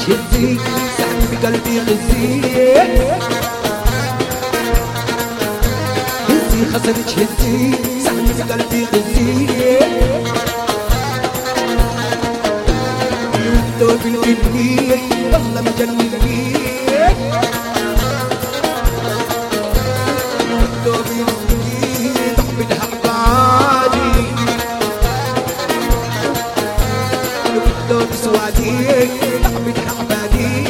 تهزي سحبي بقلبي غزي هزي خسرت هزي سحبي بقلبي غزي يودو بالقلبي والله مجنني يودو بالقلبي تحبي حبالي يودو بسوادي تحبي حبالي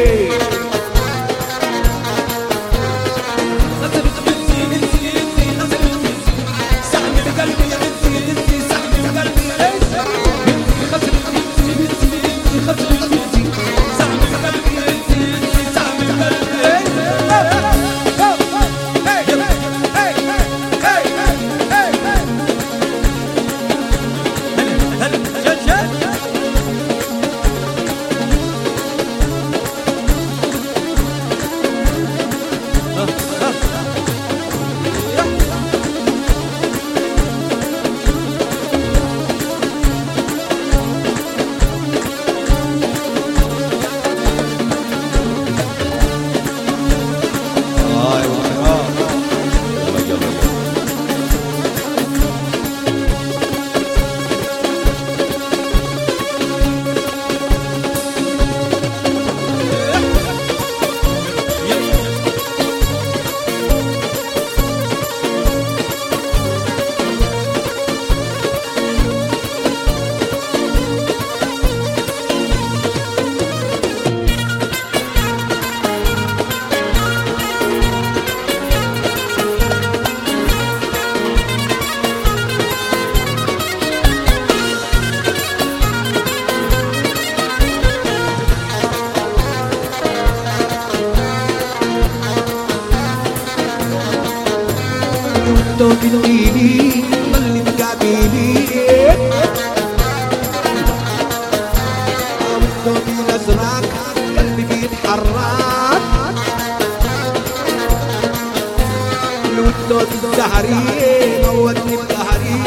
بالليلي ضلي تقابلي ضوبي الازرق قلبي بيتحرك الودود الزهري موتني بظهري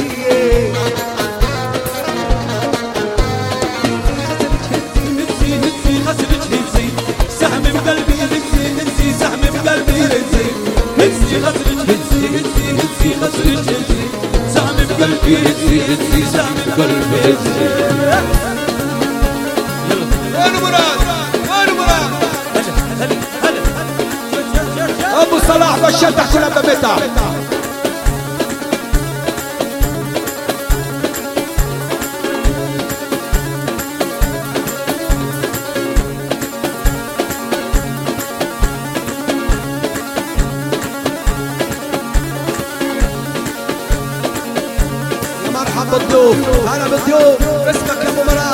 خسرت هزي سهم بقلبي هزي سهم بقلبي هزي خسرت هزي خسرت هزي سهم بقلبي هزي سهم بقلبي هزي وين مراد وين مراد ابو صلاح بشرتك كلها بمتع مرحبا بالضيوف هلا بالضيوف اسمك يا ابو مراد